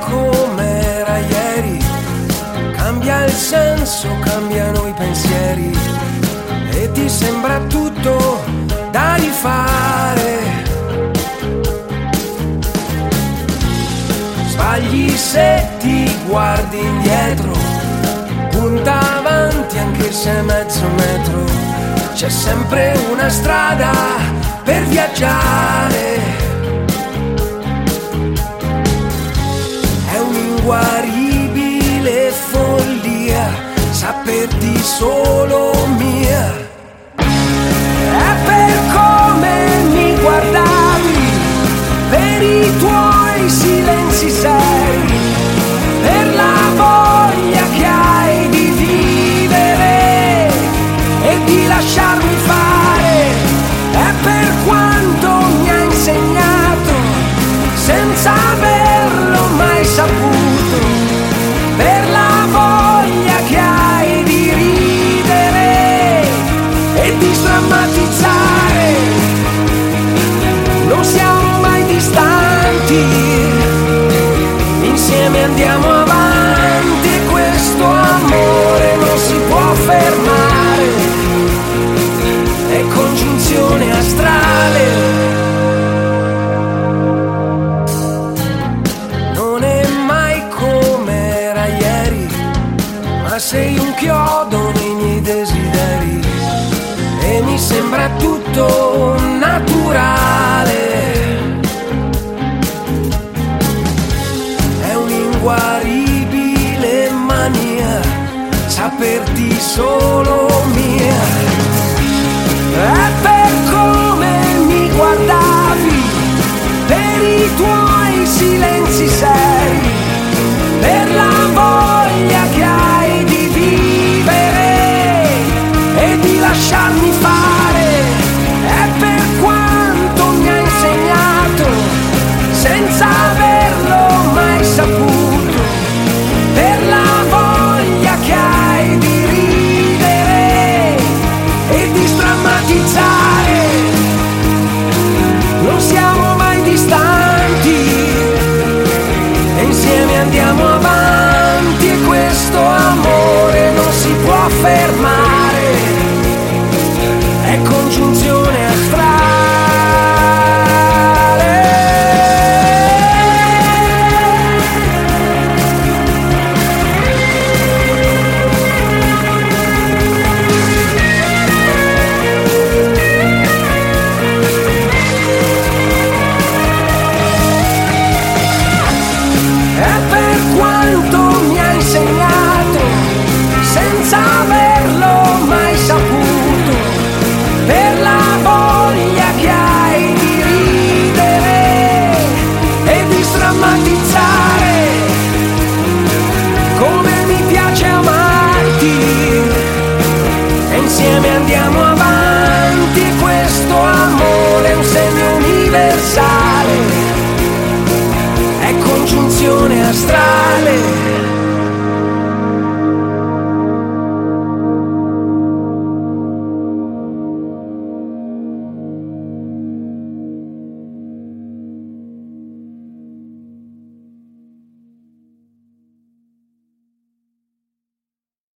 com'era ieri, cambia il senso, cambiano i pensieri e ti sembra tutto da rifare. Sbagli se ti guardi indietro, punta avanti anche se è mezzo metro, c'è sempre una strada per viaggiare. È un'inguaribile follia saperti solo mia. È per come mi guardavi, per i tuoi silenzi seri, per la voglia che hai di vivere e di lasciarmi fare. È per quanto mi ha insegnato senza averlo mai saputo, per la voglia che hai di ridere e di sdrammatizzare. Non siamo mai distanti, insieme andiamo avanti e questo amore non si può fermare, è congiunzione astrale. Non è mai come era ieri, ma sei un chiodo nei miei desideri e mi sembra tutto naturale. È un'inguaribile mania saperti solo mia. È per come mi guardavi, per i tuoi silenzi seri, per la voglia che hai di vivere e di lasciarmi fare. È per quanto mi ha insegnato senza averlo mai saputo, per la voglia che hai di ridere e di sdrammatizzare. Non siamo mai distanti e insieme andiamo avanti e questo amore non si può fermare, è congiunzione astrale. È per quanto mi ha insegnato senza averlo mai saputo, per la voglia che hai di ridere e di sdrammatizzare. Come mi piace amarti e insieme andiamo avanti e questo amore è un segno universale, è congiunzione astrale.